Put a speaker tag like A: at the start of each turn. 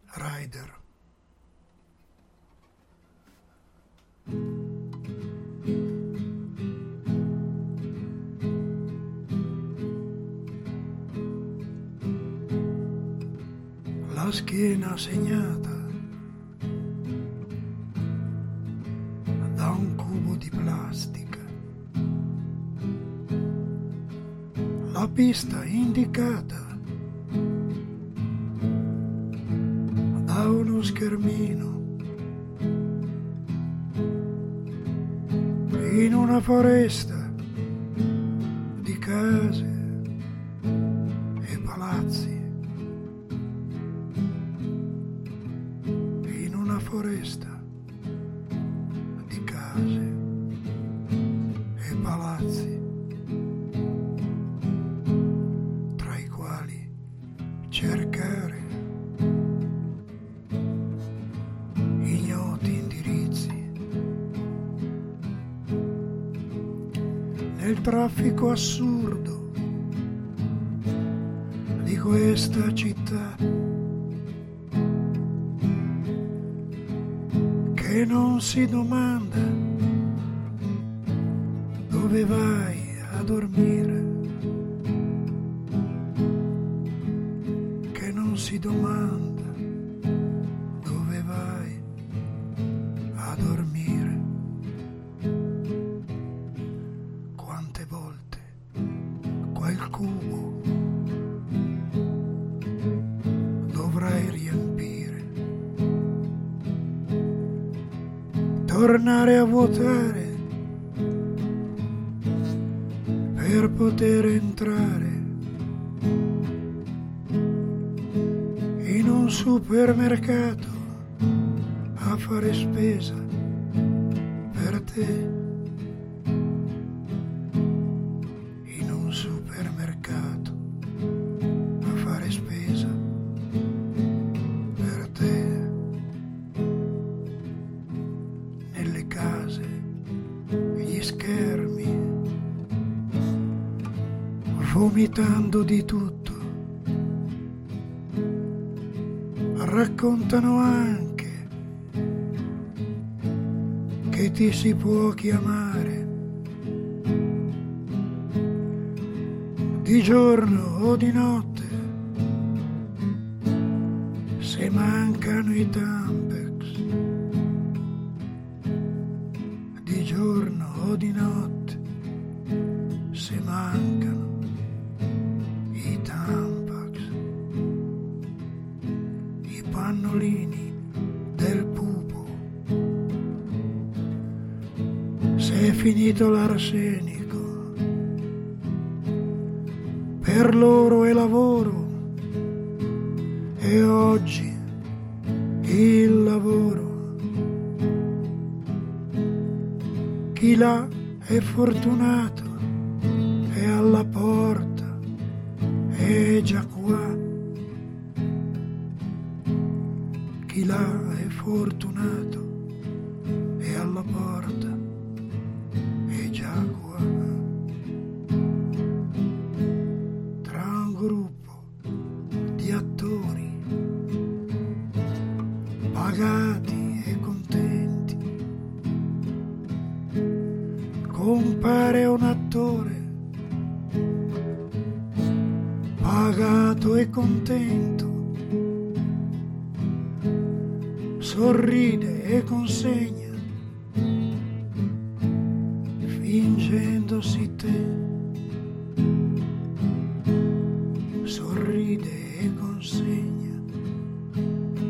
A: Rider. La schiena segnata da un cubo di plastica, la pista indicata da uno schermino, in una foresta di case e palazzi, in una foresta di case e palazzi, tra i quali cercare ignoti indirizzi. Nel traffico assurdo di questa città che non si domanda dove vai a dormire, che non si domanda dove vai a dormire. Quante volte quel cubo dovrai riempire, tornare a vuotare per poter entrare in un supermercato a fare spesa per te, in un supermercato a fare spesa per te, nelle case, gli schermi, vomitando di tutto, raccontano anche che ti si può chiamare di giorno o di notte, se mancano i Tampax, di giorno o di notte, se mancano i Tampax, i pannolini del pupo, se è finito l'arsenico, per loro è lavoro, e oggi il lavoro, chi là è fortunato, è alla porta, è già qua, chi là è fortunato, è alla porta, è già qua. Tra un gruppo di attori pagati e contenti compare un attore pagato e contento, sorride e consegna, fingendosi te, sorride e consegna,